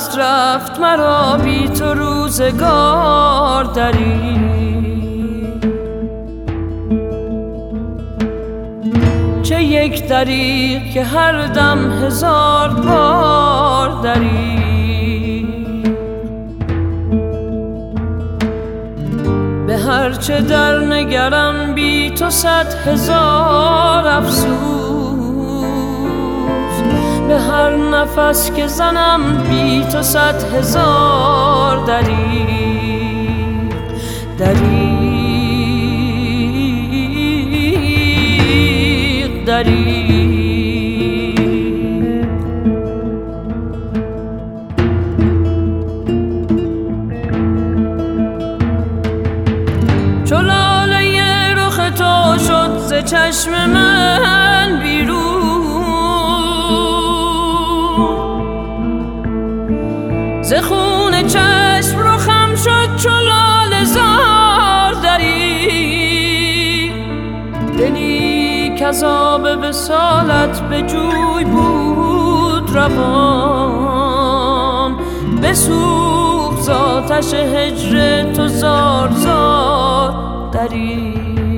دست رفت مرا بی تو روزگار دری. چه یک دریغ که هر دم هزار بار دری. به هر چه در نگرم بی تو 100,000 افسوس. به هر نفس که زنم بی تو 100,000 دری. دریغ چو لاله رخ تو شد ز چشم من بیرون. ز خون چشم رخم شد چو لاله زار دری. دلی کذاب وصالت به جوی بود روان. بسوخت ز آتش هجر تو زار زار دری.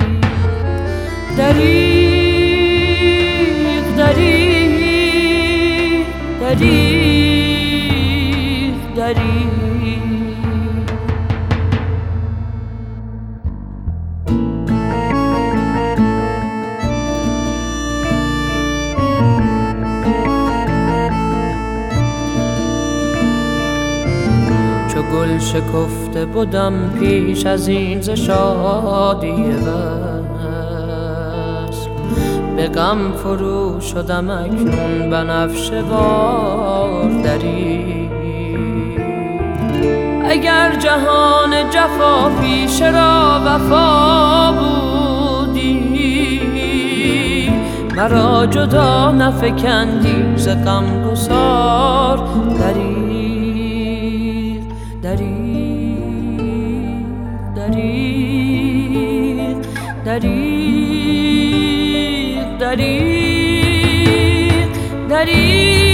دریغ چو گل شکفته بودم پیش از این ز شادی وصل. به غم فرو شدم اکنون بنفشه وار دری. اگر جهان جفا پیش را وفا بودی. مرا جدا نفکندی ز غمگسار دری. دریغ